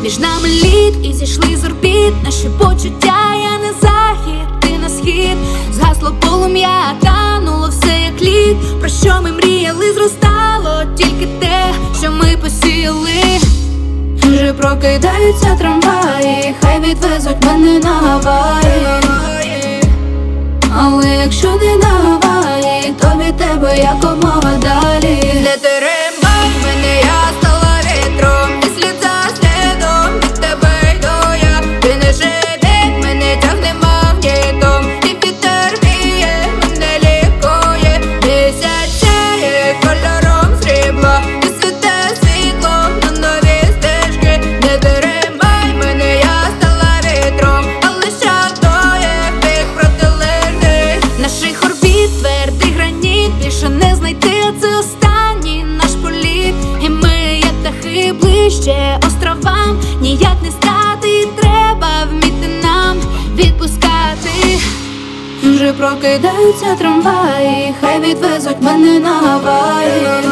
Між нами лід і зійшли з орбіт. Наші почуття, я на захід, ти на схід. Згасло полум'я, тануло все як лід. Про що ми мріяли, зростало тільки те, що ми посіяли. Вже прокидаються трамваї, хай відвезуть мене на Гаваї. Але якщо не на Гаваї, то від тебе якомога далі. Не тримай мене, я стала вітром, і слід за слідом від тебе йду я. Ти не живіть, мене тягне магнітом, і вітер віє, мене лікує. Місяць сяє кольором срібла, і світе світлом на нові стежки. Не тримай мене, я стала вітром, але шатує бік протилежний. Наших орбіт твердий граніт, більше не знайти, а це останній наш політ. І ми, як птахи, ближче островам, ніяк не стати, треба вміти нам відпускати. Вже прокидаються трамваї, хай відвезуть мене на Гаваї.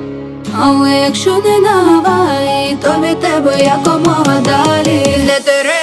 Але якщо не на Гаваї, то від тебе якомога далі. Не тримай